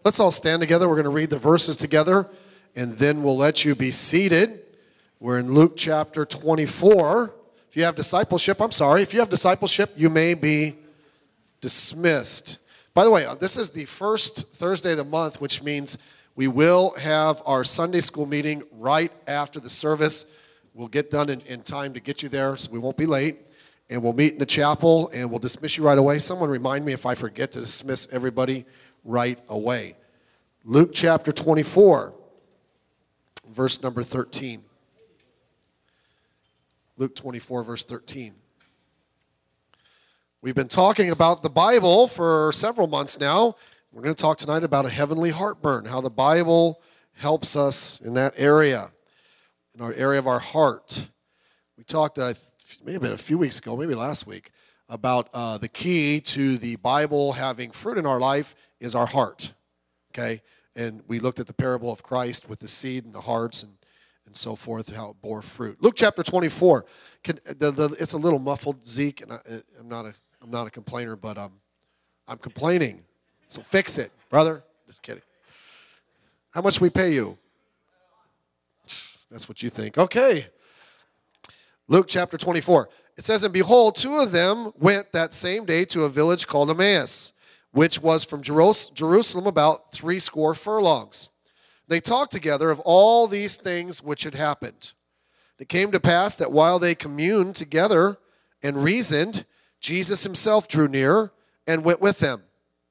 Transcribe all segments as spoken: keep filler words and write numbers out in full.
Let's all stand together. We're going to read the verses together, and then we'll let you be seated. We're in Luke chapter twenty-four. If you have discipleship, I'm sorry. If you have discipleship, you may be dismissed. By the way, this is the first Thursday of the month, which means we will have our Sunday school meeting right after the service. We'll get done in, in time to get you there, so we won't be late. And we'll meet in the chapel, and we'll dismiss you right away. Someone remind me if I forget to dismiss everybody right away. Luke chapter twenty-four, verse number thirteen. Luke twenty-four, verse thirteen. We've been talking about the Bible for several months now. We're going to talk tonight about a heavenly heartburn, how the Bible helps us in that area, in our area of our heart. We talked, uh, maybe a few weeks ago, maybe last week, about uh, the key to the Bible having fruit in our life is our heart, okay? And we looked at the parable of Christ with the seed and the hearts and, and so forth, how it bore fruit. Luke chapter twenty-four, can, the, the, it's a little muffled, Zeke, and I, I'm not a, I'm not a complainer, but um, I'm complaining, so fix it, brother. Just kidding. How much we pay you? That's what you think. Okay. Luke chapter twenty-four. It says, "And behold, two of them went that same day to a village called Emmaus, which was from Jerusalem about three score furlongs. They talked together of all these things which had happened. It came to pass that while they communed together and reasoned, Jesus himself drew near and went with them.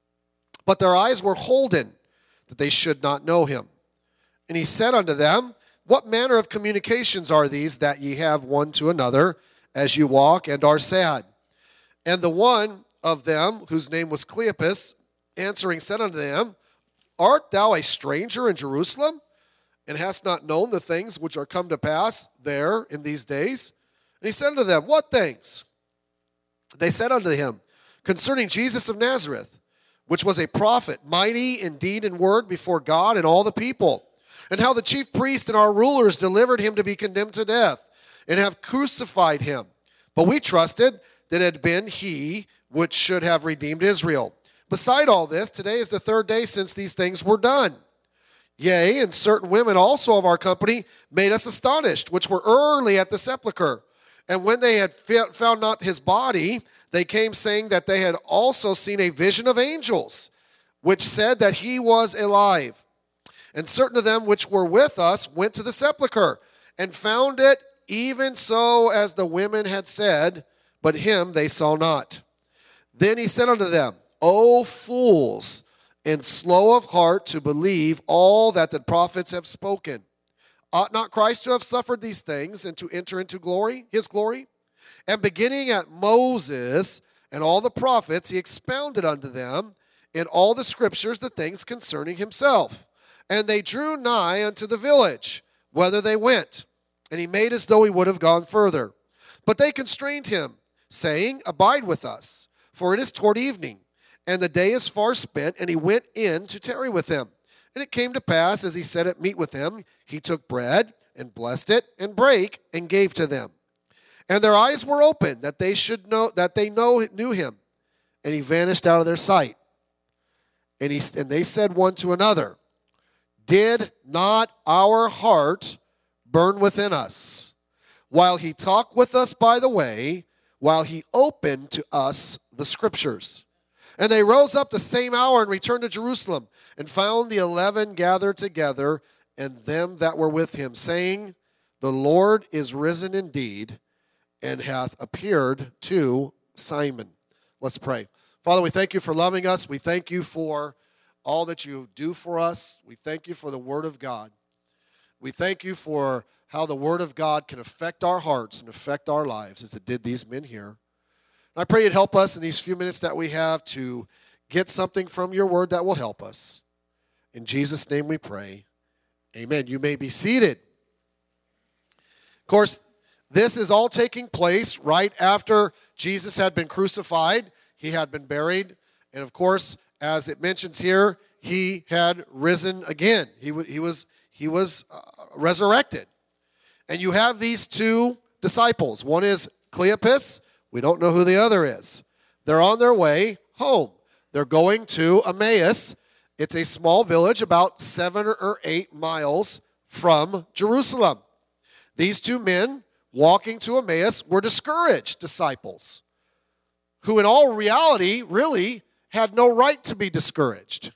But their eyes were holden, that they should not know him. And he said unto them, What manner of communications are these that ye have one to another as you walk and are sad? And the one of them, whose name was Cleopas, answering said unto them, Art thou a stranger in Jerusalem, and hast not known the things which are come to pass there in these days? And he said unto them, What things? They said unto him, Concerning Jesus of Nazareth, which was a prophet, mighty in deed and word before God and all the people, and how the chief priests and our rulers delivered him to be condemned to death, and have crucified him. But we trusted that it had been he which should have redeemed Israel. Beside all this, today is the third day since these things were done. Yea, and certain women also of our company made us astonished, which were early at the sepulchre. And when they had found not his body, they came saying that they had also seen a vision of angels, which said that he was alive. And certain of them which were with us went to the sepulchre, and found it even so as the women had said, but him they saw not. Then he said unto them, O fools, and slow of heart to believe all that the prophets have spoken. Ought not Christ to have suffered these things, and to enter into glory, his glory? And beginning at Moses and all the prophets, he expounded unto them in all the scriptures the things concerning himself. And they drew nigh unto the village, whither they went. And he made as though he would have gone further. But they constrained him, saying, Abide with us, for it is toward evening, and the day is far spent. And he went in to tarry with them. And it came to pass, as he sat at meat with them, he took bread, and blessed it, and brake, and gave to them. And their eyes were opened, that they should know that they know knew him. And he vanished out of their sight. And he and they said one to another, Did not our heart burn within us, while he talked with us by the way, while he opened to us the scriptures? And they rose up the same hour and returned to Jerusalem, and found the eleven gathered together, and them that were with him, saying, The Lord is risen indeed, and hath appeared to Simon. Let's pray. Father, we thank you for loving us. We thank you for all that you do for us. We thank you for the Word of God. We thank you for how the Word of God can affect our hearts and affect our lives as it did these men here. And I pray you'd help us in these few minutes that we have to get something from your Word that will help us. In Jesus' name we pray. Amen. You may be seated. Of course, this is all taking place right after Jesus had been crucified. He had been buried. And of course, as it mentions here, he had risen again. He, w- he was, he was uh, resurrected. And you have these two disciples. One is Cleopas. We don't know who the other is. They're on their way home. They're going to Emmaus. It's a small village about seven or eight miles from Jerusalem. These two men walking to Emmaus were discouraged disciples who in all reality really had no right to be discouraged.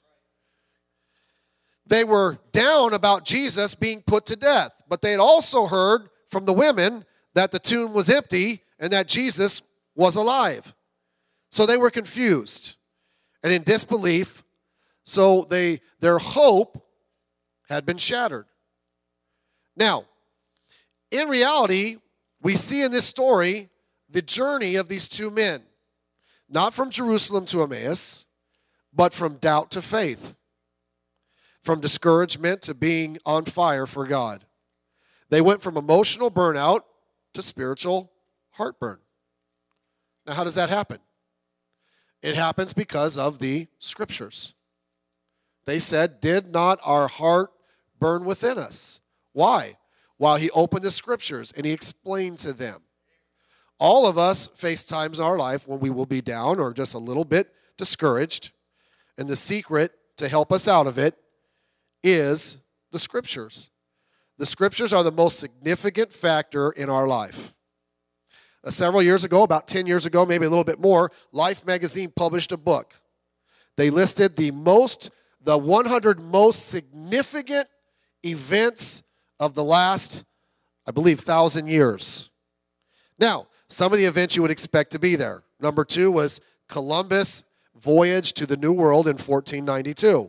They were down about Jesus being put to death, but they had also heard from the women that the tomb was empty and that Jesus was alive. So they were confused and in disbelief, so they their hope had been shattered. Now, in reality, we see in this story the journey of these two men, not from Jerusalem to Emmaus, but from doubt to faith, from discouragement to being on fire for God. They went from emotional burnout to spiritual heartburn. Now, how does that happen? It happens because of the Scriptures. They said, "Did not our heart burn within us?" Why? While he opened the Scriptures and he explained to them. All of us face times in our life when we will be down or just a little bit discouraged. And the secret to help us out of it is the Scriptures. The Scriptures are the most significant factor in our life. Uh, several years ago, about ten years ago, maybe a little bit more, Life magazine published a book. They listed the most, the one hundred most significant events of the last, I believe, thousand years. Now, some of the events you would expect to be there. Number two was Columbus' voyage to the New World in fourteen ninety-two.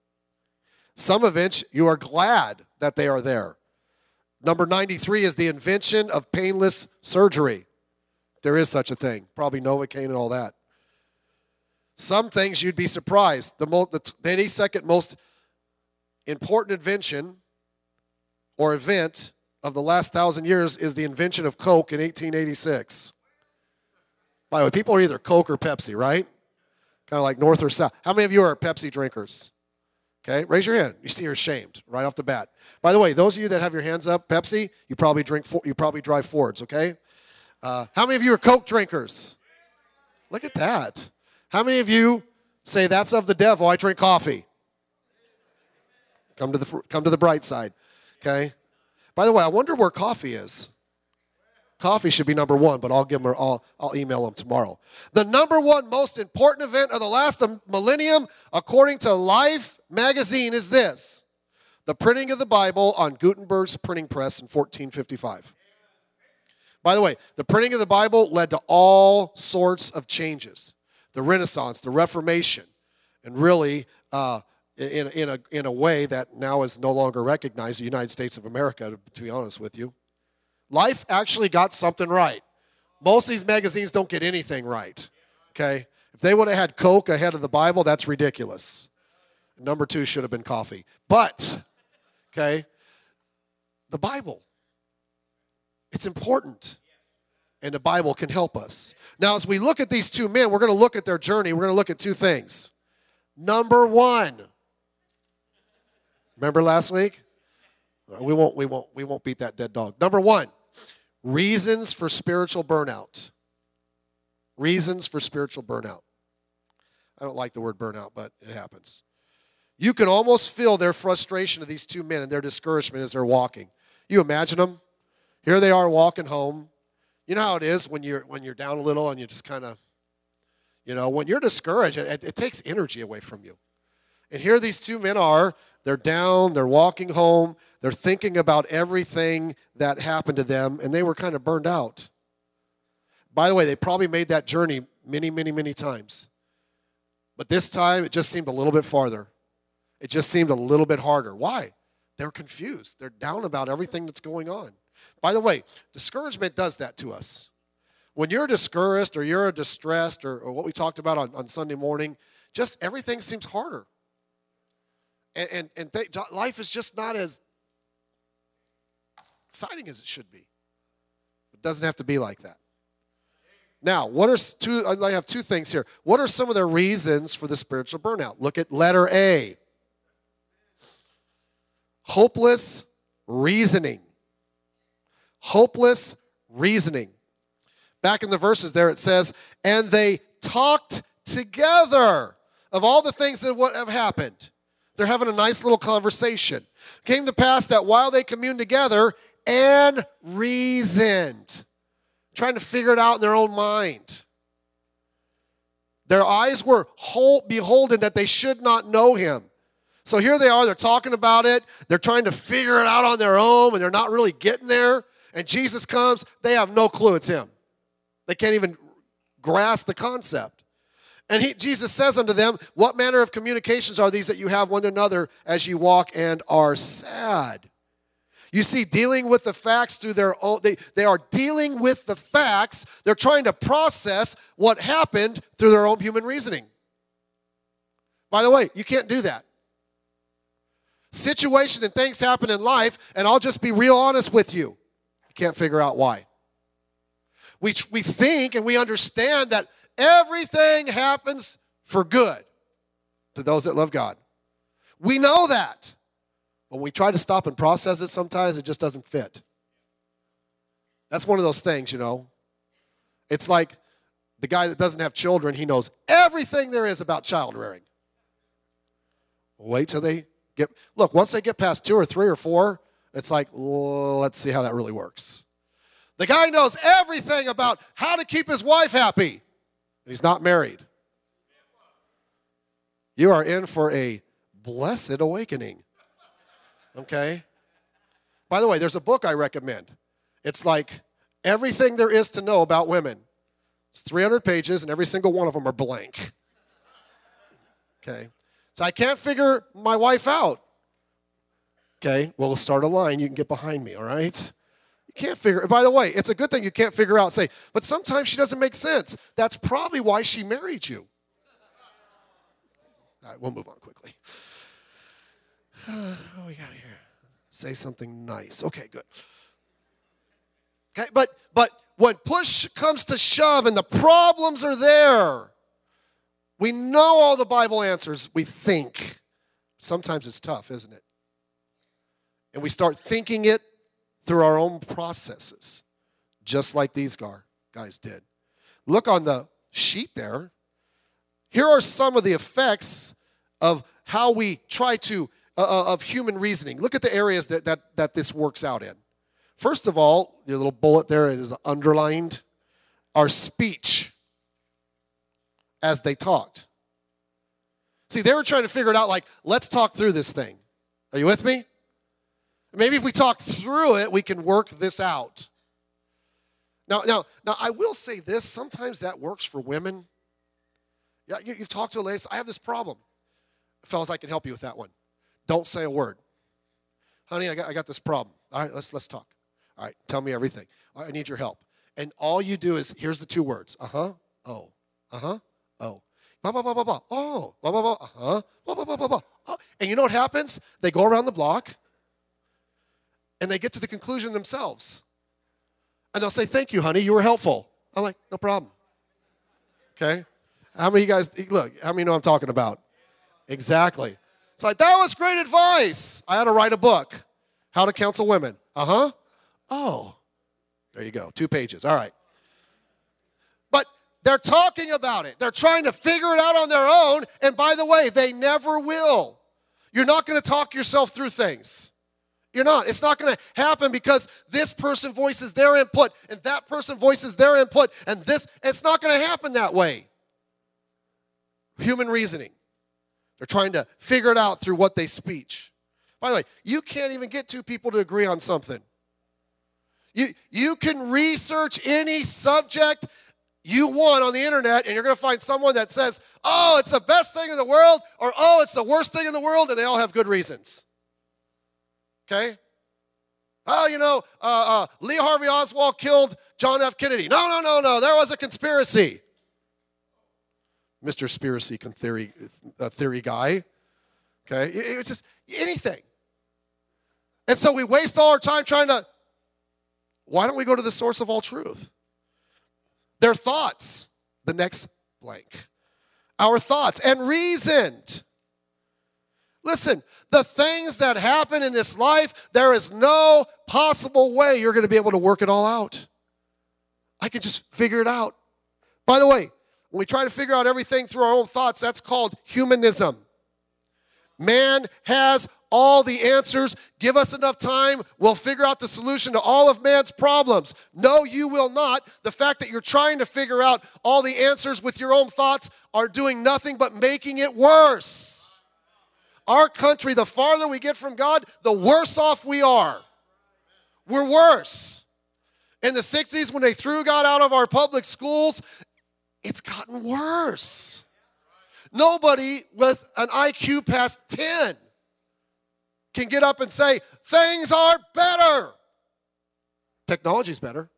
Some events you are glad that they are there. Number ninety-three is the invention of painless surgery. There is such a thing. Probably Novocaine and all that. Some things you'd be surprised. The, mo- the eighty-second most important invention or event of the last thousand years is the invention of Coke in eighteen eighty-six. By the way, people are either Coke or Pepsi, right? Kind of like north or south. How many of you are Pepsi drinkers? Okay, raise your hand. You see you're ashamed right off the bat. By the way, those of you that have your hands up, Pepsi, you probably drink. You probably drive Fords. Okay. Uh, how many of you are Coke drinkers? Look at that. How many of you say that's of the devil? I drink coffee. Come to the come to the bright side. Okay. By the way, I wonder where coffee is. Coffee should be number one, but I'll give them. I'll, I'll email them tomorrow. The number one most important event of the last millennium, according to Life magazine, is this: the printing of the Bible on Gutenberg's printing press in fourteen fifty-five. By the way, the printing of the Bible led to all sorts of changes: the Renaissance, the Reformation, and really, uh, in in a in a way that now is no longer recognized, the United States of America. To, to be honest with you. Life actually got something right. Most of these magazines don't get anything right, okay? If they would have had Coke ahead of the Bible, that's ridiculous. Number two should have been coffee. But, okay, the Bible, it's important, and the Bible can help us. Now, as we look at these two men, we're going to look at their journey. We're going to look at two things. Number one, remember last week? We won't, we won't, we won't beat that dead dog. Number one, reasons for spiritual burnout. Reasons for spiritual burnout. I don't like the word burnout, but it happens. You can almost feel their frustration of these two men and their discouragement as they're walking. You imagine them. Here they are walking home. You know how it is when you're when you're down a little and you just kind of, you know, when you're discouraged, it, it takes energy away from you. And here these two men are. They're down, they're walking home, they're thinking about everything that happened to them, and they were kind of burned out. By the way, they probably made that journey many, many, many times. But this time, it just seemed a little bit farther. It just seemed a little bit harder. Why? They're confused. They're down about everything that's going on. By the way, discouragement does that to us. When you're discouraged or you're distressed or, or what we talked about on, on Sunday morning, just everything seems harder. And, and, and th- life is just not as exciting as it should be. It doesn't have to be like that. Now, what are two, I have two things here. What are some of the reasons for the spiritual burnout? Look at letter A. Hopeless reasoning. Hopeless reasoning. Back in the verses there it says, and they talked together of all the things that would have happened. They're having a nice little conversation. It came to pass that while they communed together and reasoned, trying to figure it out in their own mind, their eyes were whole, beholden that they should not know him. So here they are, they're talking about it, they're trying to figure it out on their own, and they're not really getting there. And Jesus comes, they have no clue it's him. They can't even grasp the concept. And he, Jesus says unto them, what manner of communications are these that you have one to another as you walk and are sad? You see, dealing with the facts through their own, they, they are dealing with the facts. They're trying to process what happened through their own human reasoning. By the way, you can't do that. Situation and things happen in life, and I'll just be real honest with you. You can't figure out why. We, we think and we understand that everything happens for good to those that love God. We know that. When we try to stop and process it, sometimes it just doesn't fit. That's one of those things, you know. It's like the guy that doesn't have children, he knows everything there is about child rearing. Wait till they get, look, once they get past two or three or four, it's like, well, let's see how that really works. The guy knows everything about how to keep his wife happy, and he's not married. You are in for a blessed awakening. Okay? By the way, there's a book I recommend. It's like everything there is to know about women. It's three hundred pages, and every single one of them are blank. Okay? So I can't figure my wife out. Okay? Well, we'll start a line. You can get behind me, all right? You can't figure, by the way, it's a good thing you can't figure out. Say, but sometimes she doesn't make sense. That's probably why she married you. All right, we'll move on quickly. Uh, what we got here? Say something nice. Okay, good. Okay, but but when push comes to shove and the problems are there, we know all the Bible answers, we think. Sometimes it's tough, isn't it? And we start thinking it through our own processes, just like these guys did. Look on the sheet there. Here are some of the effects of how we try to Uh, of human reasoning. Look at the areas that, that, that this works out in. First of all, your little bullet there is underlined. Our speech as they talked. See, they were trying to figure it out like, let's talk through this thing. Are you with me? Maybe if we talk through it, we can work this out. Now, now, now I will say this. Sometimes that works for women. Yeah, you, you've talked to a lady. I have this problem. Fellas, I can help you with that one. Don't say a word. Honey, I got, I got this problem. All right, let's, let's talk. All right, tell me everything. All right, I need your help. And all you do is, here's the two words. Uh-huh, oh. Uh-huh, oh. Blah, blah, blah, blah, blah. Oh, blah, blah, blah. Uh-huh, blah, blah, blah, blah, blah. Oh. And you know what happens? They go around the block, and they get to the conclusion themselves. And they'll say, thank you, honey, you were helpful. I'm like, no problem. Okay? How many of you guys, look, how many know I'm talking about? Exactly. It's like, that was great advice. I had to write a book. How to Counsel Women. Uh-huh. Oh. There you go. Two pages. All right. But they're talking about it. They're trying to figure it out on their own. And by the way, they never will. You're not going to talk yourself through things. You're not. It's not going to happen because this person voices their input and that person voices their input and this. It's not going to happen that way. Human reasoning. They're trying to figure it out through what they speech. By the way, you can't even get two people to agree on something. You, you can research any subject you want on the internet, and you're going to find someone that says, oh, it's the best thing in the world, or oh, it's the worst thing in the world, and they all have good reasons. Okay? Oh, you know, uh, uh, Lee Harvey Oswald killed John F. Kennedy. No, no, no, no, there was a conspiracy. Mister Spiracy theory, uh, theory guy. Okay? It, it's just anything. And so we waste all our time trying to, why don't we go to the source of all truth? Their thoughts, the next blank. Our thoughts, and reasoned. Listen, the things that happen in this life, there is no possible way you're going to be able to work it all out. I can just figure it out. By the way, when we try to figure out everything through our own thoughts, that's called humanism. Man has all the answers. Give us enough time, we'll figure out the solution to all of man's problems. No, you will not. The fact that you're trying to figure out all the answers with your own thoughts are doing nothing but making it worse. Our country, the farther we get from God, the worse off we are. We're worse. In the sixties, when they threw God out of our public schools, it's gotten worse. Nobody with an I Q past ten can get up and say, things are better. Technology's better.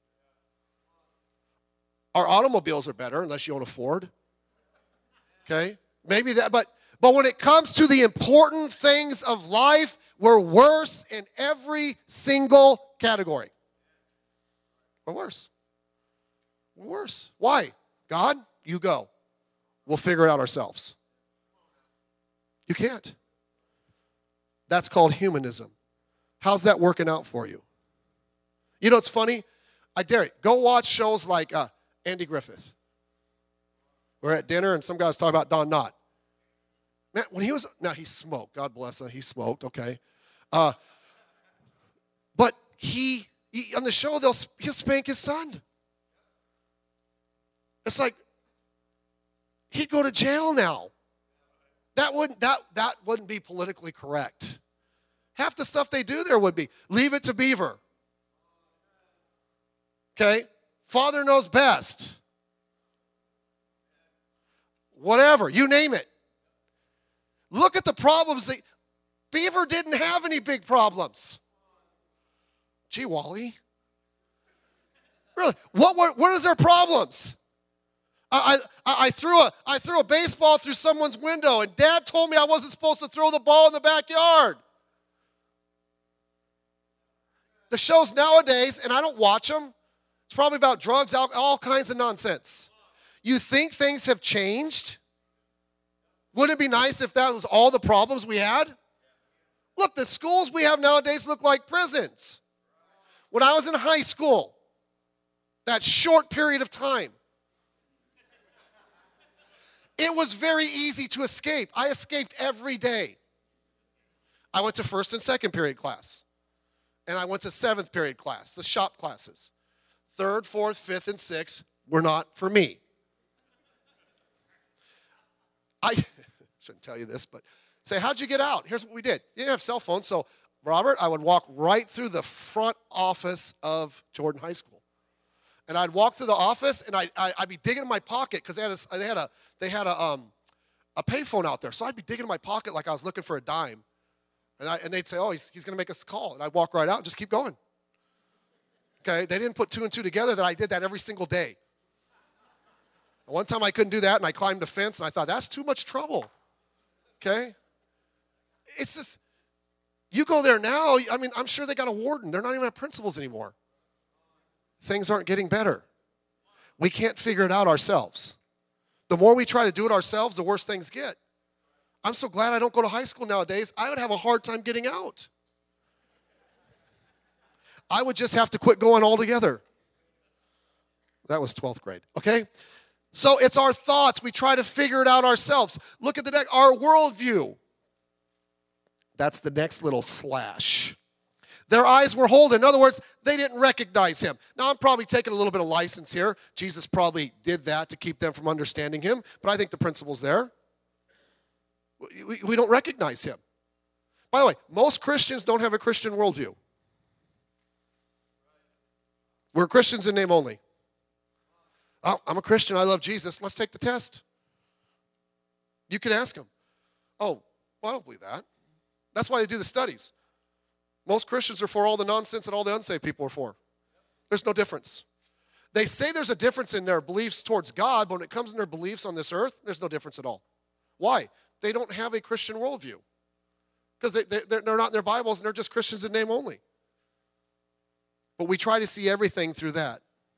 Our automobiles are better, unless you own a Ford. Okay? Maybe that, but, but when it comes to the important things of life, we're worse in every single category. We're worse. We're worse. Why? God, you go. We'll figure it out ourselves. You can't. That's called humanism. How's that working out for you? You know, it's funny. I dare you. Go watch shows like uh, Andy Griffith. We're at dinner and some guy's talking about Don Knott. Man, when he was, now he smoked. God bless him. He smoked, okay. Uh, but he, he, on the show, they'll he'll spank his son. It's like, he'd go to jail now. That wouldn't, that, that wouldn't be politically correct. Half the stuff they do there would be. Leave it to Beaver. Okay? Father knows best. Whatever, you name it. Look at the problems. That, Beaver didn't have any big problems. Gee, Wally. Really, what, what, what is their problems? I, I, I, threw a, I threw a baseball through someone's window, and Dad told me I wasn't supposed to throw the ball in the backyard. The shows nowadays, and I don't watch them, it's probably about drugs, all, all kinds of nonsense. You think things have changed? Wouldn't it be nice if that was all the problems we had? Look, the schools we have nowadays look like prisons. When I was in high school, that short period of time, it was very easy to escape. I escaped every day. I went to first and second period class. And I went to seventh period class, the shop classes. Third, fourth, fifth, and sixth were not for me. I shouldn't tell you this, but say, how'd you get out? Here's what we did. You didn't have cell phones, so Robert, I would walk right through the front office of Jordan High School. And I'd walk through the office, and I'd, I'd be digging in my pocket because they had a, they had a, they had a, um, a payphone out there. So I'd be digging in my pocket like I was looking for a dime. And, I, and they'd say, oh, he's, he's going to make us a call. And I'd walk right out and just keep going. Okay, they didn't put two and two together that I did that every single day. And one time I couldn't do that, and I climbed the fence, and I thought, that's too much trouble. Okay? It's just, you go there now, I mean, I'm sure they got a warden. They're not even at principals anymore. Things aren't getting better. We can't figure it out ourselves. The more we try to do it ourselves, the worse things get. I'm so glad I don't go to high school nowadays. I would have a hard time getting out. I would just have to quit going altogether. That was twelfth grade, okay? So it's our thoughts. We try to figure it out ourselves. Look at the next, our worldview. That's the next little slash. Their eyes were holden. In other words, they didn't recognize him. Now, I'm probably taking a little bit of license here. Jesus probably did that to keep them from understanding him, but I think the principle's there. We, we don't recognize him. By the way, most Christians don't have a Christian worldview. We're Christians in name only. Oh, I'm a Christian. I love Jesus. Let's take the test. You can ask them. Oh, well, I don't believe that. That's why they do the studies. Most Christians are for all the nonsense that all the unsaved people are for. There's no difference. They say there's a difference in their beliefs towards God, but when it comes in their beliefs on this earth, there's no difference at all. Why? They don't have a Christian worldview. Because they, they, they're not in their Bibles, and they're just Christians in name only. But we try to see everything through that.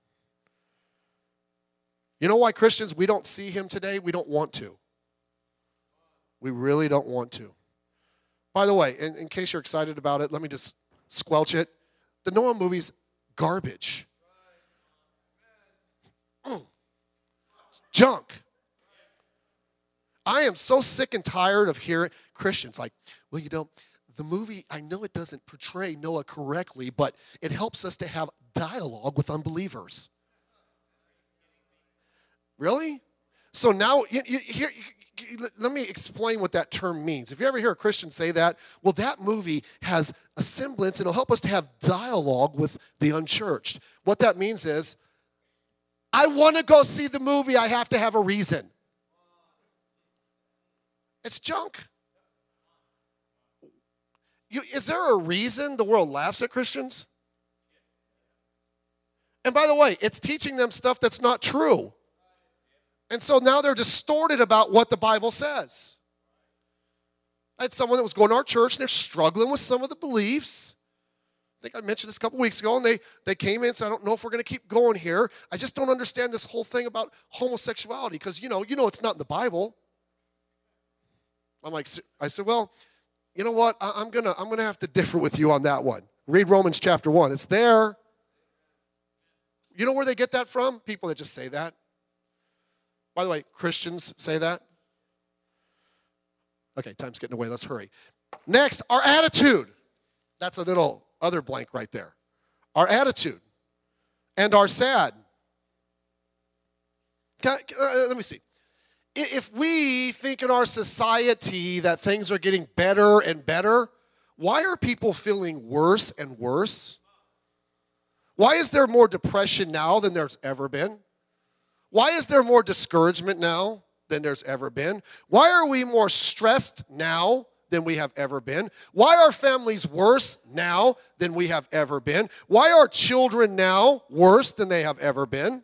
You know why Christians, we don't see him today? We don't want to. We really don't want to. By the way, in, in case you're excited about it, let me just squelch it. The Noah movie's garbage. Mm. Junk. I am so sick and tired of hearing Christians like, well, you know, the movie, I know it doesn't portray Noah correctly, but it helps us to have dialogue with unbelievers. Really? So now, you, you, here, you, you, let me explain what that term means. If you ever hear a Christian say that, well, that movie has a semblance. It'll help us to have dialogue with the unchurched. What that means is, I want to go see the movie. I have to have a reason. It's junk. You, is there a reason the world laughs at Christians? And by the way, it's teaching them stuff that's not true. And so now they're distorted about what the Bible says. I had someone that was going to our church, and they're struggling with some of the beliefs. I think I mentioned this a couple weeks ago, and they, they came in and said, I don't know if we're going to keep going here. I just don't understand this whole thing about homosexuality because, you know, you know it's not in the Bible. I'm like, I said, well, you know what? I, I'm gonna I'm gonna have to differ with you on that one. Read Romans chapter one. It's there. You know where they get that from? People that just say that. By the way, Christians say that. Okay, time's getting away. Let's hurry. Next, our attitude. That's a little other blank right there. Our attitude and our sad. Can, uh, let me see. If we think in our society that things are getting better and better, why are people feeling worse and worse? Why is there more depression now than there's ever been? Why is there more discouragement now than there's ever been? Why are we more stressed now than we have ever been? Why are families worse now than we have ever been? Why are children now worse than they have ever been?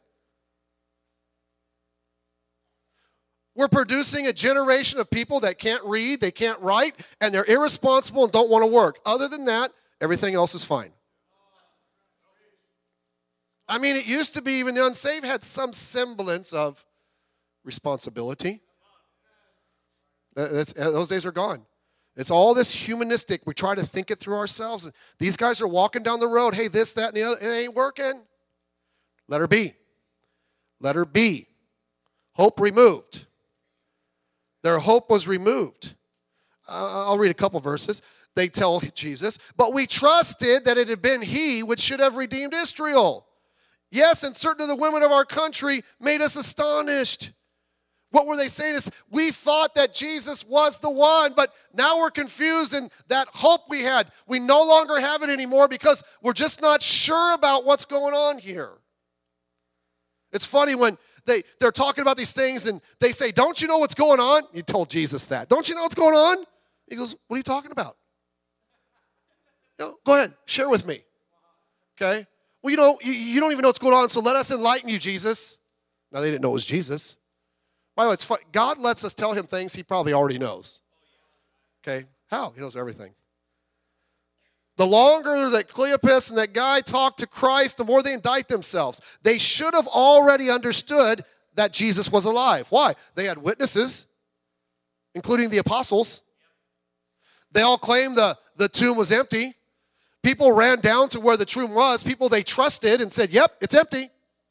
We're producing a generation of people that can't read, they can't write, and they're irresponsible and don't want to work. Other than that, everything else is fine. I mean, it used to be even the unsaved had some semblance of responsibility. That's, those days are gone. It's all this humanistic. We try to think it through ourselves. These guys are walking down the road. Hey, this, that, and the other. It ain't working. Let her be. Let her be. Hope removed. Their hope was removed. Uh, I'll read a couple verses. They tell Jesus, but we trusted that it had been he which should have redeemed Israel. Yes, and certain of the women of our country made us astonished. What were they saying is, we thought that Jesus was the one, but now we're confused, and that hope we had, we no longer have it anymore because we're just not sure about what's going on here. It's funny when They, they're talking about these things, and they say, don't you know what's going on? You told Jesus that. Don't you know what's going on? He goes, what are you talking about? You know, go ahead, share with me. Okay? Well, you know, you, you don't even know what's going on, so let us enlighten you, Jesus. Now, they didn't know it was Jesus. By the way, it's fun. God lets us tell him things he probably already knows. Okay? How? He knows everything. The longer that Cleopas and that guy talk to Christ, the more they indict themselves. They should have already understood that Jesus was alive. Why? They had witnesses, including the apostles. They all claimed the, the tomb was empty. People ran down to where the tomb was. People they trusted and said, yep, it's empty.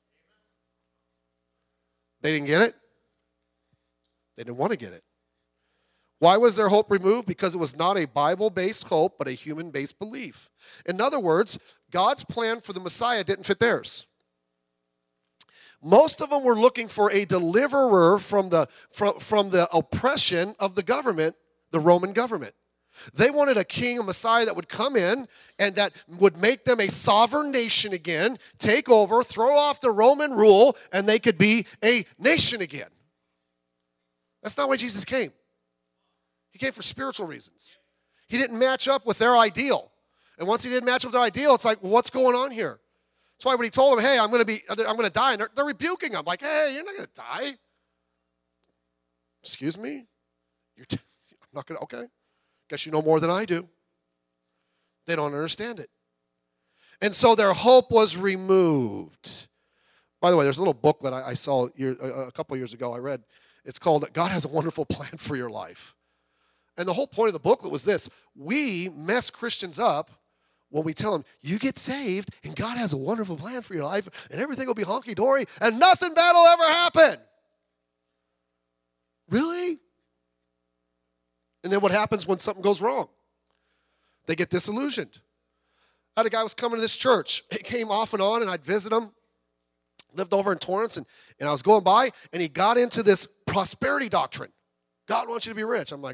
They didn't get it. They didn't want to get it. Why was their hope removed? Because it was not a Bible-based hope, but a human-based belief. In other words, God's plan for the Messiah didn't fit theirs. Most of them were looking for a deliverer from the, from, from the oppression of the government, the Roman government. They wanted a king, a Messiah that would come in and that would make them a sovereign nation again, take over, throw off the Roman rule, and they could be a nation again. That's not why Jesus came. He came for spiritual reasons. He didn't match up with their ideal. And once he didn't match up with their ideal, it's like, well, what's going on here? That's why when he told them, hey, I'm going to be, I'm going to die, and they're, they're rebuking him. Like, hey, you're not going to die. Excuse me? You're t- I'm not going to, okay. Guess you know more than I do. They don't understand it. And so their hope was removed. By the way, there's a little booklet I, I saw year, a, a couple years ago I read. It's called God Has a Wonderful Plan for Your Life. And the whole point of the booklet was this. We mess Christians up when we tell them, you get saved, and God has a wonderful plan for your life, and everything will be honky-dory, and nothing bad will ever happen. Really? And then what happens when something goes wrong? They get disillusioned. I had a guy who was coming to this church. He came off and on, and I'd visit him. Lived over in Torrance, and, and I was going by, and he got into this prosperity doctrine. God wants you to be rich. I'm like,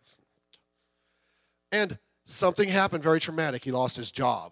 and something happened very traumatic. He lost his job.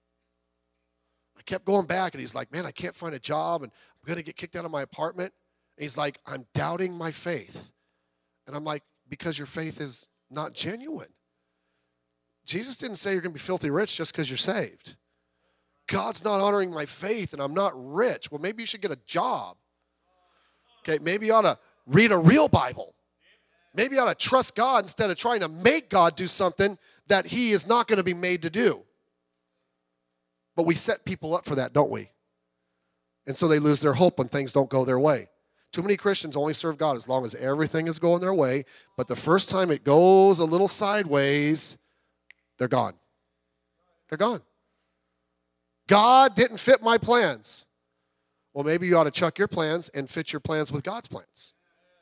I kept going back, and he's like, man, I can't find a job, and I'm going to get kicked out of my apartment. And he's like, I'm doubting my faith. And I'm like, because your faith is not genuine. Jesus didn't say you're going to be filthy rich just because you're saved. God's not honoring my faith, and I'm not rich. Well, maybe you should get a job. Okay, maybe you ought to read a real Bible. Maybe you ought to trust God instead of trying to make God do something that he is not going to be made to do. But we set people up for that, don't we? And so they lose their hope when things don't go their way. Too many Christians only serve God as long as everything is going their way, but the first time it goes a little sideways, they're gone. They're gone. God didn't fit my plans. Well, maybe you ought to chuck your plans and fit your plans with God's plans.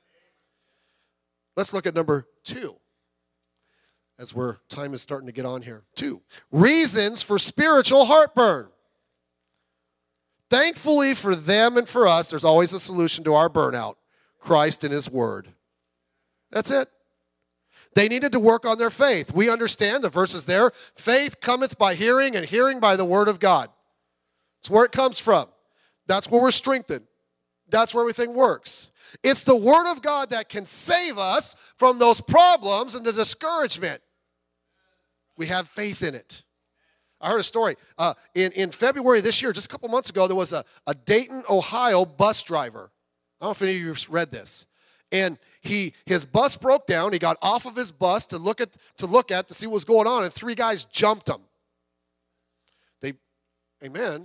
Let's look at number two, as we're time is starting to get on here. Two, reasons for spiritual heartburn. Thankfully for them and for us, there's always a solution to our burnout: Christ and his word. That's it. They needed to work on their faith. We understand the verses there. Faith cometh by hearing, and hearing by the word of God. It's where it comes from. That's where we're strengthened. That's where everything works. It's the word of God that can save us from those problems and the discouragement. We have faith in it. I heard a story. Uh, in, in February this year, just a couple months ago, there was a, a Dayton, Ohio bus driver. I don't know if any of you have read this. And he his bus broke down. He got off of his bus to look at to look at to see what was going on, and three guys jumped him. They, amen.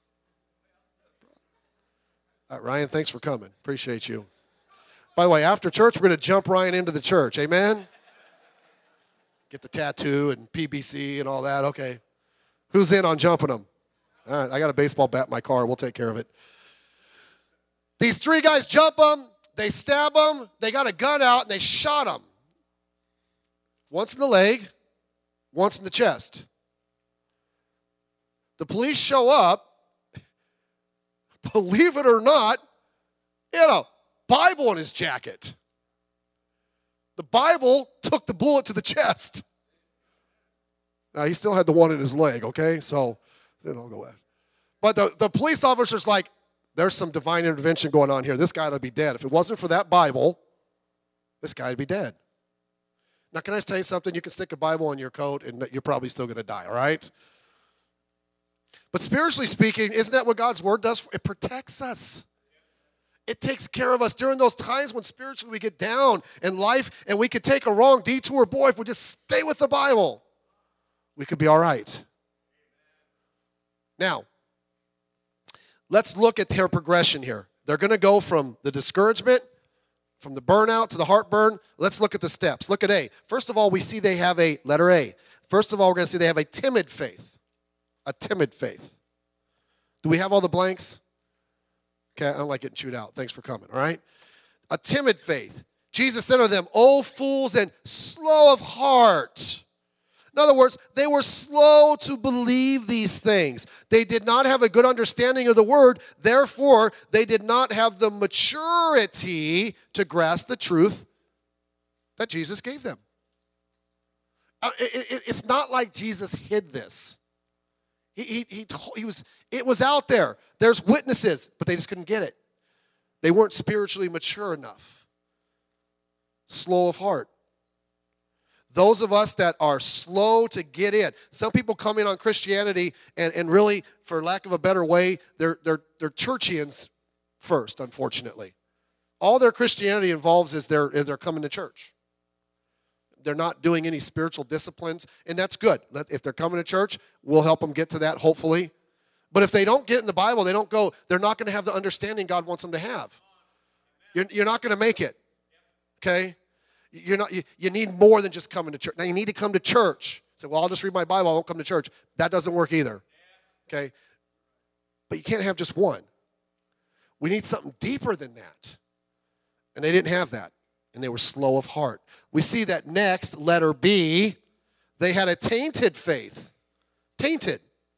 All right, Ryan, thanks for coming. Appreciate you. By the way, after church, we're going to jump Ryan into the church. Amen? Get the tattoo and P B C and all that. Okay. Who's in on jumping them? All right, I got a baseball bat in my car. We'll take care of it. These three guys jump him. They stab him. They got a gun out, and they shot him. Once in the leg, once in the chest. The police show up. Believe it or not, he had a Bible in his jacket. The Bible took the bullet to the chest. Now, he still had the one in his leg, okay? So, then I'll go ahead. But the, the police officer's like, there's some divine intervention going on here. This guy would be dead. If it wasn't for that Bible, this guy would be dead. Now, can I tell you something? You can stick a Bible in your coat, and you're probably still going to die, all right? But spiritually speaking, isn't that what God's word does? It protects us. It takes care of us during those times when spiritually we get down in life and we could take a wrong detour. Boy, if we just stay with the Bible, we could be all right. Now, let's look at their progression here. They're going to go from the discouragement, from the burnout to the heartburn. Let's look at the steps. Look at A. First of all, we see they have a, letter A. First of all, we're going to see they have a timid faith. A timid faith. Do we have all the blanks? Okay, I don't like getting chewed out. Thanks for coming, all right? A timid faith. Jesus said to them, "O fools and slow of heart." In other words, they were slow to believe these things. They did not have a good understanding of the word. Therefore, they did not have the maturity to grasp the truth that Jesus gave them. Uh, it, it, it's not like Jesus hid this. He, he, he, told, he was, it was out there. There's witnesses, but they just couldn't get it. They weren't spiritually mature enough. Slow of heart. Those of us that are slow to get in. Some people come in on Christianity and, and really, for lack of a better way, they're, they're, they're churchians first, unfortunately. All their Christianity involves is they're, is they're coming to church. They're not doing any spiritual disciplines, and that's good. If they're coming to church, we'll help them get to that, hopefully. But if they don't get in the Bible, they don't go, they're not going to have the understanding God wants them to have. You're, you're not going to make it, okay? You're not. You, you need more than just coming to church. Now, you need to come to church. Say, well, I'll just read my Bible. I won't come to church. That doesn't work either, okay? But you can't have just one. We need something deeper than that, and they didn't have that. and they were slow of heart. We see that next, letter B, they had a tainted faith. Tainted.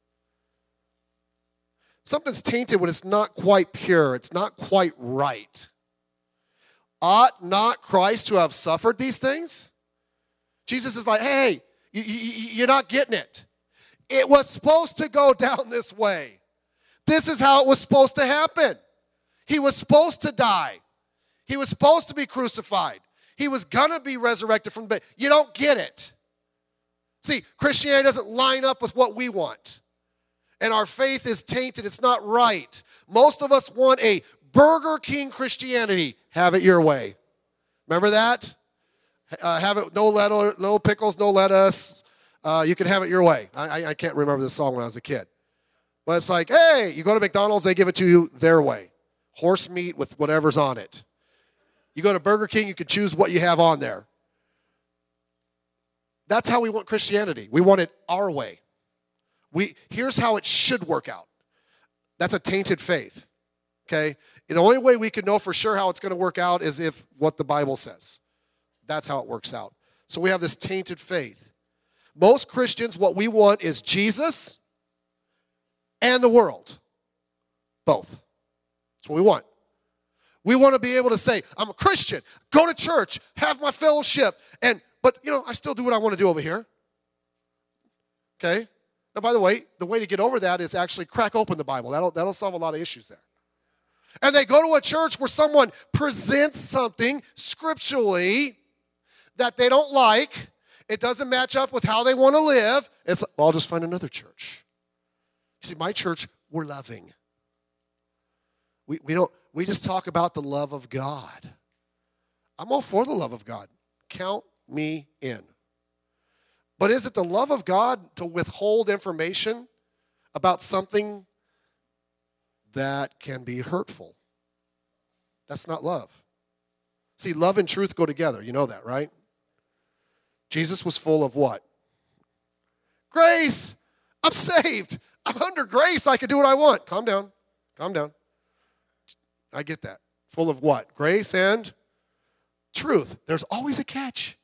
Something's tainted when it's not quite pure. It's not quite right. Ought not Christ to have suffered these things? Jesus is like, hey, you, you, you're not getting it. It was supposed to go down this way. This is how it was supposed to happen. He was supposed to die. He was supposed to be crucified. He was going to be resurrected from the dead. You don't get it. See, Christianity doesn't line up with what we want. And our faith is tainted. It's not right. Most of us want a Burger King Christianity. Have it your way. Remember that? Uh, have it, no lettuce, no pickles, no lettuce. Uh, you can have it your way. I, I, I can't remember this song when I was a kid. But it's like, hey, you go to McDonald's, they give it to you their way. Horse meat with whatever's on it. You go to Burger King, you can choose what you have on there. That's how we want Christianity. We want it our way. We, here's how it should work out. That's a tainted faith, okay? The only way we can know for sure how it's going to work out is if what the Bible says. That's how it works out. So we have this tainted faith. Most Christians, what we want is Jesus and the world. Both. That's what we want. We want to be able to say, I'm a Christian, go to church, have my fellowship, and but, you know, I still do what I want to do over here. Okay? Now, by the way, the way to get over that is actually crack open the Bible. That'll, that'll solve a lot of issues there. And they go to a church where someone presents something scripturally that they don't like. It doesn't match up with how they want to live. It's like, well, I'll just find another church. You see, my church, we're loving. We, we, don't, we just talk about the love of God. I'm all for the love of God. Count me in. But is it the love of God to withhold information about something that can be hurtful? That's not love. See, love and truth go together. You know that, right? Jesus was full of what? Grace. I'm saved. I'm under grace. I can do what I want. Calm down. Calm down. I get that. Full of what? Grace and truth. There's always a catch.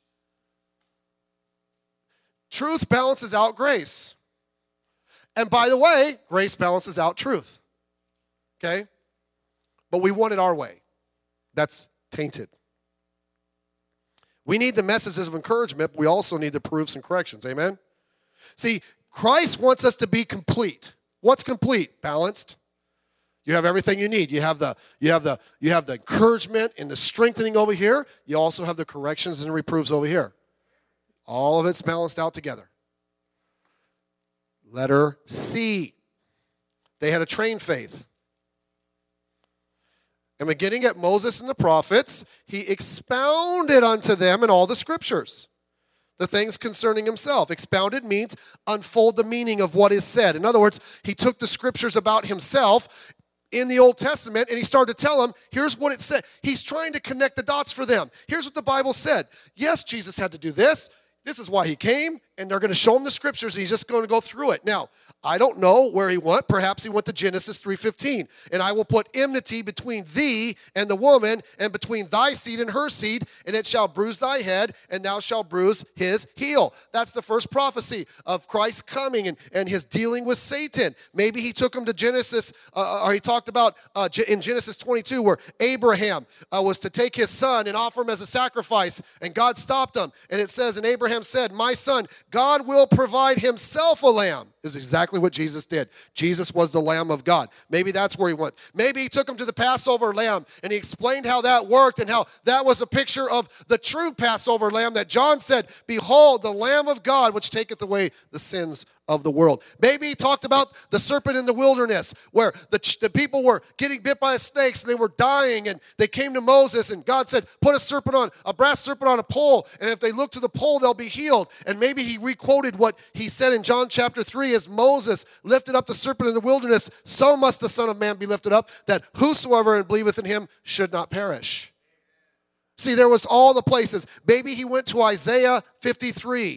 Truth balances out grace. And by the way, grace balances out truth. Okay? But we want it our way. That's tainted. We need the messages of encouragement, but we also need the proofs and corrections. Amen? See, Christ wants us to be complete. What's complete? Balanced. You have everything you need. You have the, you have the, you have the encouragement and the strengthening over here. You also have the corrections and reproofs over here. All of it's balanced out together. Letter C. They had a trained faith. And beginning at Moses and the prophets, he expounded unto them in all the scriptures the things concerning himself. Expounded means unfold the meaning of what is said. In other words, he took the scriptures about himself in the Old Testament and he started to tell them, here's what it said. He's trying to connect the dots for them. Here's what the Bible said. Yes, Jesus had to do this. This is why he came, and they're going to show him the scriptures, and he's just going to go through it. Now, I don't know where he went. Perhaps he went to Genesis three fifteen. And I will put enmity between thee and the woman, and between thy seed and her seed, and it shall bruise thy head, and thou shalt bruise his heel. That's the first prophecy of Christ coming and, and his dealing with Satan. Maybe he took him to Genesis, uh, or he talked about uh, in Genesis twenty-two where Abraham uh, was to take his son and offer him as a sacrifice, and God stopped him. And it says, and Abraham said, my son, God will provide himself a lamb. This is exactly what Jesus did. Jesus was the Lamb of God. Maybe that's where he went. Maybe he took him to the Passover lamb and he explained how that worked and how that was a picture of the true Passover lamb that John said, behold, the Lamb of God, which taketh away the sins of the world. Maybe he talked about the serpent in the wilderness where the, the people were getting bit by the snakes and they were dying and they came to Moses and God said, put a serpent on, a brass serpent on a pole, and if they look to the pole, they'll be healed. And maybe he requoted what he said in John chapter three, as Moses lifted up the serpent in the wilderness, so must the Son of Man be lifted up, that whosoever believeth in him should not perish. See, there was all the places. Maybe he went to Isaiah fifty-three.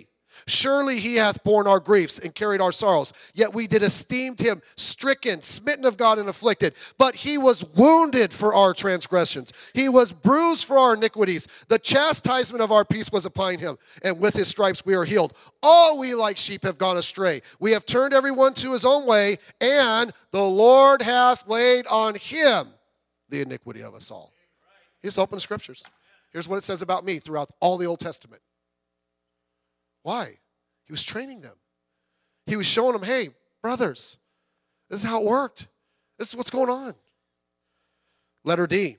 Surely he hath borne our griefs and carried our sorrows. Yet we did esteem him stricken, smitten of God, and afflicted. But he was wounded for our transgressions. He was bruised for our iniquities. The chastisement of our peace was upon him, and with his stripes we are healed. All we like sheep have gone astray. We have turned everyone to his own way, and the Lord hath laid on him the iniquity of us all. He just opened the scriptures. Here's what it says about me throughout all the Old Testament. Why? He was training them. He was showing them, hey, brothers, this is how it worked. This is what's going on. Letter D.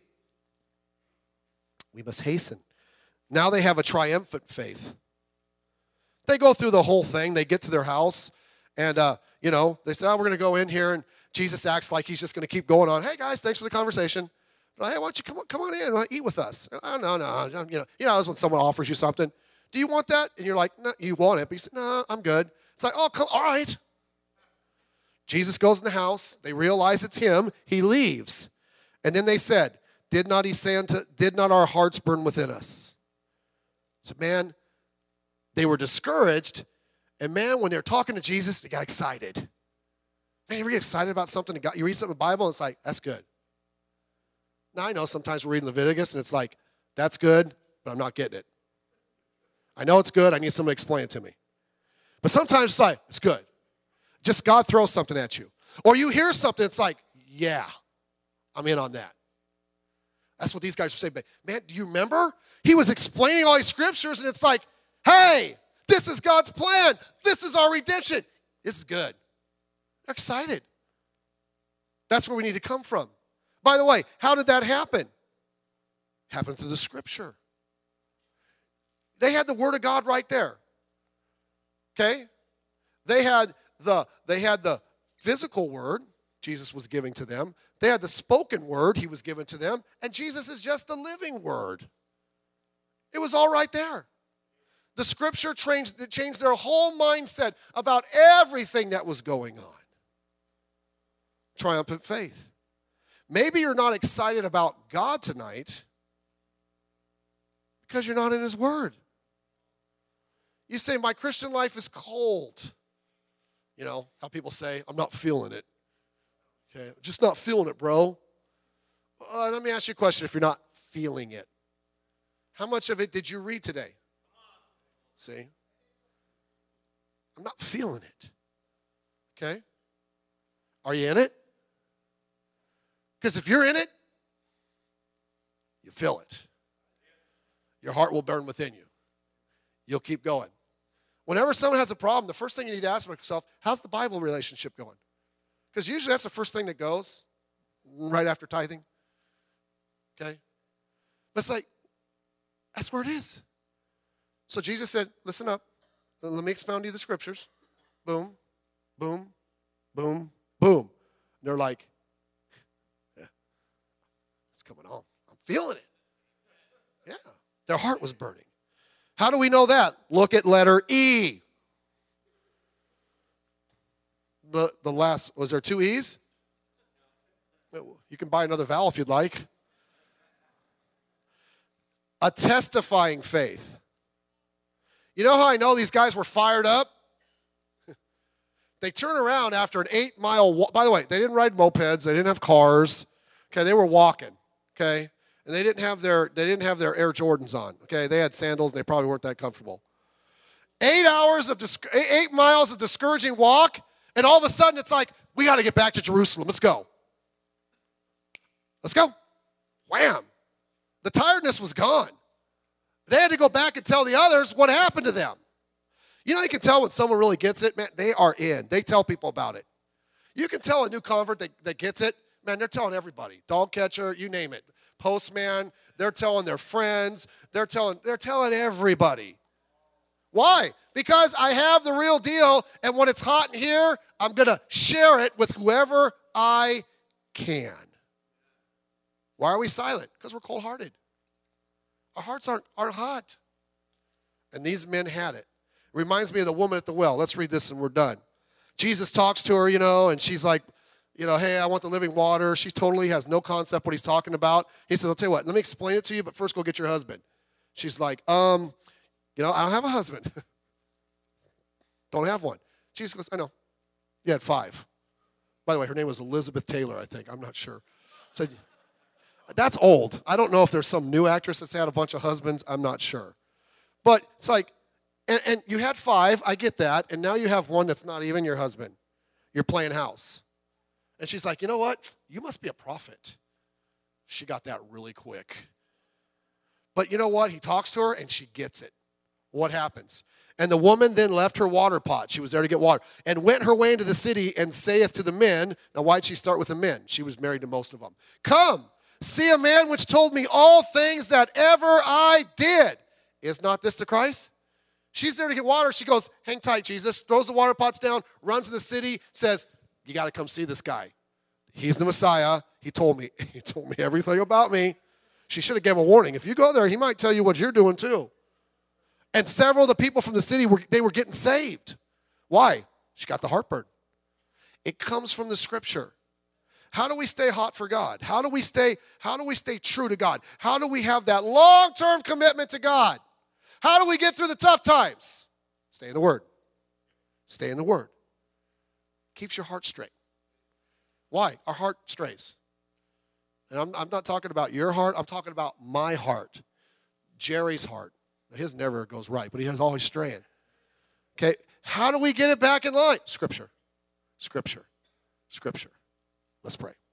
We must hasten. Now they have a triumphant faith. They go through the whole thing. They get to their house, and, uh, you know, they say, oh, we're going to go in here, and Jesus acts like he's just going to keep going on. Hey, guys, thanks for the conversation. Hey, why don't you come on, come on in, eat with us? Oh, no, no, you know, you know, that's when someone offers you something. Do you want that? And you're like, no, you want it. But you say, no, I'm good. It's like, oh, come, all right. Jesus goes in the house. They realize it's him. He leaves. And then they said, did not he say unto, did not our hearts burn within us? So, man, they were discouraged. And, man, when they're talking to Jesus, they got excited. Man, you ever get excited about something? You read something in the Bible, and it's like, that's good. Now, I know sometimes we're reading Leviticus, and it's like, that's good, but I'm not getting it. I know it's good. I need someone to explain it to me. But sometimes it's like, it's good. Just God throws something at you. Or you hear something, it's like, yeah, I'm in on that. That's what these guys are saying. But, man, do you remember? He was explaining all these scriptures, and it's like, hey, this is God's plan. This is our redemption. This is good. They're excited. That's where we need to come from. By the way, how did that happen? It happened through the scripture. They had the word of God right there. Okay? They had the, they had the physical word Jesus was giving to them. They had the spoken word he was giving to them. And Jesus is just the living word. It was all right there. The scripture changed, changed their whole mindset about everything that was going on. Triumphant faith. Maybe you're not excited about God tonight because you're not in his word. You say, my Christian life is cold. You know, how people say, I'm not feeling it. Okay, just not feeling it, bro. Uh, let me ask you a question if you're not feeling it. How much of it did you read today? See? I'm not feeling it. Okay? Are you in it? Because if you're in it, you feel it. Your heart will burn within you. You'll keep going. Whenever someone has a problem, the first thing you need to ask yourself, how's the Bible relationship going? Because usually that's the first thing that goes right after tithing. Okay? But it's like, that's where it is. So Jesus said, listen up. Let me expound to you the scriptures. Boom, boom, boom, boom. And they're like, yeah, it's coming on. I'm feeling it. Yeah, their heart was burning. How do we know that? Look at letter E. The, the last, was there two E's? You can buy another vowel if you'd like. A testifying faith. You know how I know these guys were fired up? They turn around after an eight-mile walk. By the way, they didn't ride mopeds. They didn't have cars. Okay, they were walking. Okay, and they didn't have their they didn't have their Air Jordans on. Okay, they had sandals and they probably weren't that comfortable. Eight hours of dis- eight miles of discouraging walk, and all of a sudden it's like we got to get back to Jerusalem. Let's go. Let's go. Wham! The tiredness was gone. They had to go back and tell the others what happened to them. You know, you can tell when someone really gets it, man, they are in. They tell people about it. You can tell a new convert that, that gets it, man, they're telling everybody. Dog catcher, you name it. Postman, they're telling their friends. They're telling, they're telling everybody. Why? Because I have the real deal, and when it's hot in here, I'm going to share it with whoever I can. Why are we silent? Because we're cold-hearted. Our hearts aren't, aren't hot. And these men had it. It reminds me of the woman at the well. Let's read this and we're done. Jesus talks to her, you know, and she's like, you know, hey, I want the living water. She totally has no concept what he's talking about. He says, I'll tell you what, let me explain it to you, but first go get your husband. She's like, um, you know, I don't have a husband. Don't have one. Jesus goes, I know. You had five. By the way, her name was Elizabeth Taylor, I think. I'm not sure. So that's old. I don't know if there's some new actress that's had a bunch of husbands. I'm not sure. But it's like, and, and you had five. I get that. And now you have one that's not even your husband. You're playing house. And she's like, you know what? You must be a prophet. She got that really quick. But you know what? He talks to her, and she gets it. What happens? And the woman then left her water pot. She was there to get water. And went her way into the city and saith to the men. Now, why'd she start with the men? She was married to most of them. Come, see a man which told me all things that ever I did. Is not this the Christ? She's there to get water. She goes, hang tight, Jesus. Throws the water pots down, runs to the city, says, you got to come see this guy. He's the Messiah. He told me. He told me everything about me. She should have given a warning. If you go there, he might tell you what you're doing too. And several of the people from the city, were they were getting saved. Why? She got the heartburn. It comes from the scripture. How do we stay hot for God? How do we stay, how do we stay true to God? How do we have that long-term commitment to God? How do we get through the tough times? Stay in the Word. Stay in the Word. Keeps your heart straight. Why? Our heart strays. And I'm, I'm not talking about your heart. I'm talking about my heart. Jerry's heart. His never goes right, but he has always straying. Okay? How do we get it back in line? Scripture. Scripture. Scripture. Let's pray.